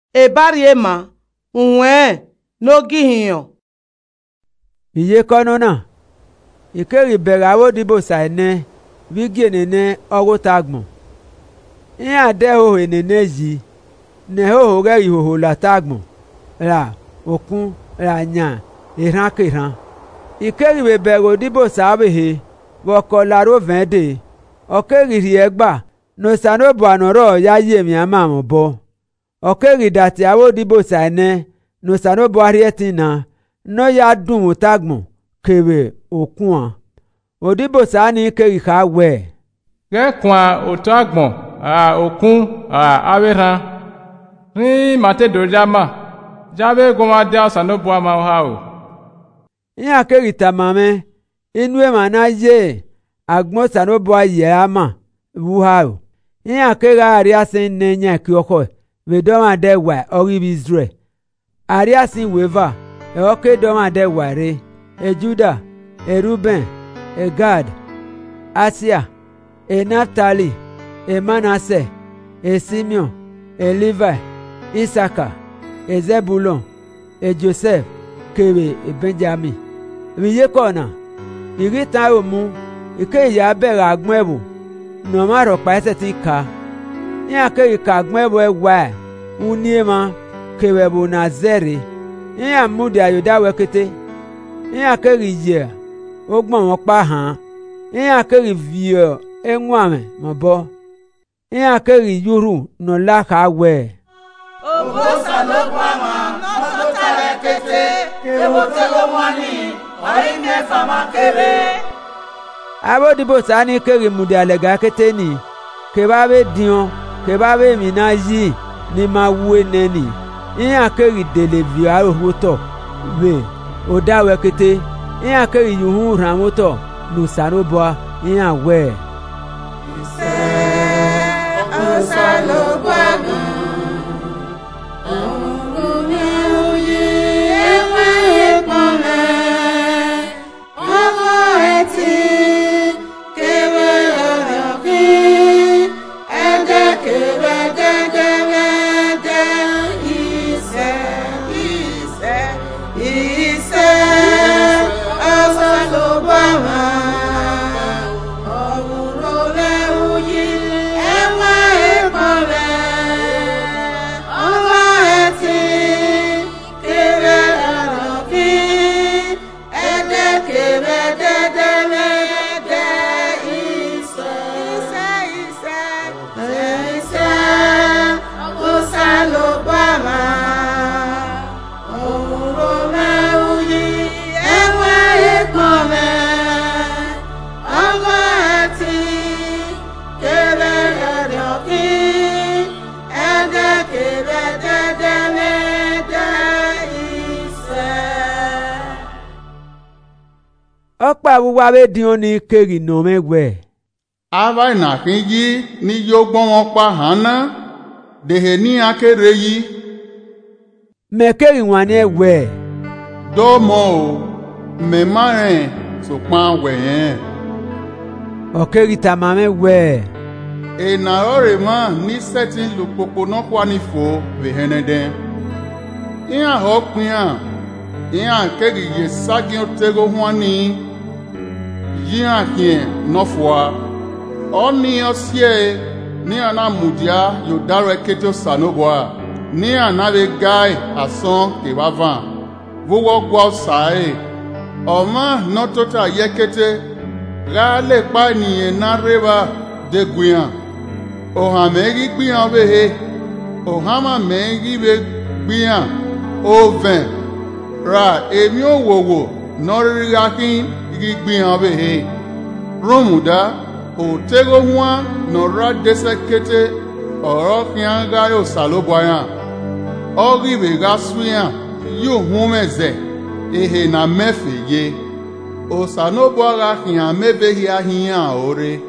ebariema unwe n'ogihiyo iye konona ikeri berawo dibo saine vigienene ogutagbon iya de ho enene yi ne ho re ihoho latagbon ra okun ra nya iran kiran ikeri be bero dibo sabehe woko laro vende okeri ri egba no sanobo anoro ya ye mi ama mo bo okeri dati awo dibo saine no sanobo arietina no ya dun mutagbon kebe okun odibo sani keri ka we ge kwa otagbon okun aweran ni mate dojama jabe goma dia sanobo ama ha o iya keri tamame inu e mana ye agbon sanobo aye ama wuha o iya keri ari asin nenya ki oko we do ma de wa ori Israel ari asin weva e oke do ma de wa re e Juda e Ruben e Gad Asia e Naphtali e Manasseh e Simeon e Levi Isaka e Zebulon e Joseph kere e Benjamin miye kona irita omu ike ya bere agbon ebo no ma ro pa ese ti ka ya ke ka agbon ebo ewa uniema kere bo nazere ya mudi ayoda wekete ya ke riye ogbon won pa han ya ke rivio enwame mo bo ya ke ri yuru no la ka we obo salopama no to tare kete ebo tego mwani ori mefa makere abo dibo sani keri mudi alega kete ni ke ba be dion ke ba be mi na yi ni ma wu eneni iya keri dele vi aro woto we o da we kete iya keri yuhun ran woto nu sanobo iya we se o salobo okpa wuwa be dion ni keri no megwe ava na kinji ni yogbon won pa hana dehe ni akere yi me keri wan ni ewe do mo o me maren so pa we yen okeri tamame we e na ore ma ni setting lupopo no kwa ni fo we heneden iya ho pin iya keri ye sagin otego hwani yi akin nofwa oni osie ni ana mudia yo director sanoboa ni ana be guy ason ke bavan vowo gwa sai oma no tota yekete ga le pa ni na reba de guyan o ha megi gbiyan be he o ha ma megi be gbiyan o ven ra emi o wowo no ri akin igbiyan be he romuda o tego huan no ra desekete oro kian ga yo saloboyan ori be ga suyan yo humeze ehe na mefe ye o sanobo ga kian mebe hi ahian ore